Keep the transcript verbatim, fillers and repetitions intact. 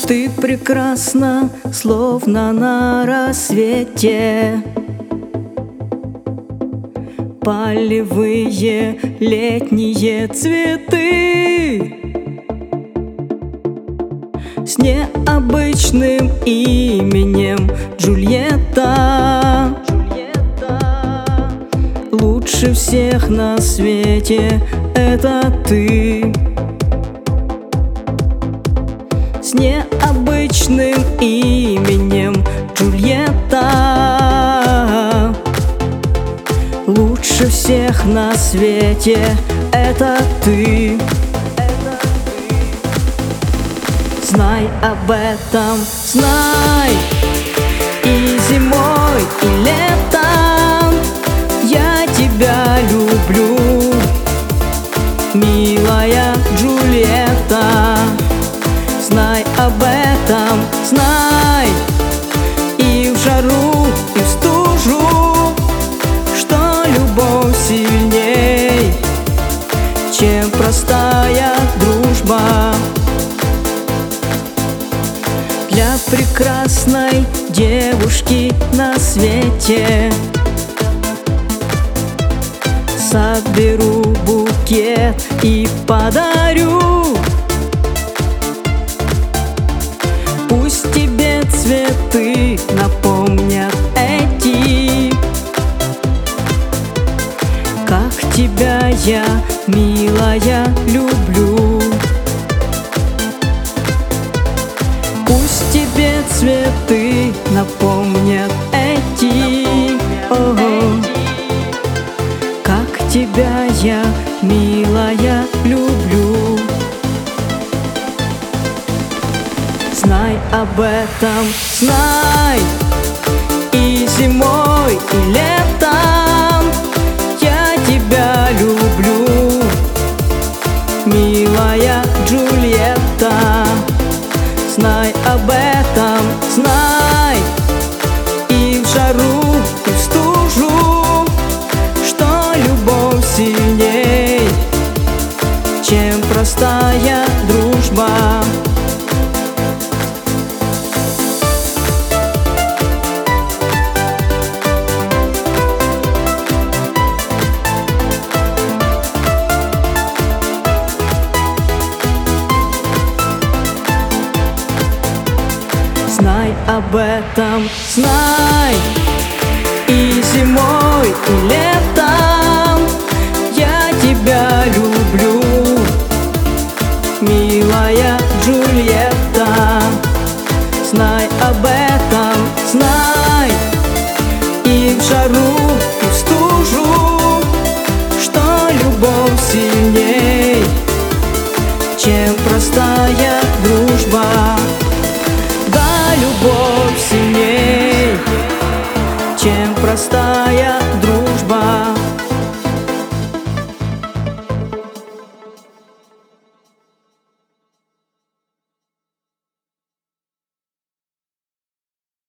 Ты прекрасна, словно на рассвете. Полевые летние цветы с необычным именем Джульетта. Лучше всех на свете это ты. С необычным именем Джульетта. Лучше всех на свете это ты. Знай об этом, знай. И зимой, и летом я тебя люблю, милая Джульетта. Знай об этом, знай. И в жару, и в стужу, что любовь сильней, чем простая дружба. Для прекрасной девушки на свете соберу букет и подарю. Пусть тебе цветы напомнят эти, как тебя я, милая, люблю. Пусть тебе цветы напомнят эти, о-о, как тебя я, милая, люблю. Знай об этом, знай. И зимой, и летом я тебя люблю, милая Джульетта. Знай об этом, знай. И в жару, и в стужу, что любовь сильней, чем простая дружба. Знай об этом, знай. И зимой, и летом я тебя люблю, милая Джульетта. Знай об этом, знай. И в жару, и в стужу, что любовь сильней, чем простая дружба. Любовь сильней, чем простая дружба.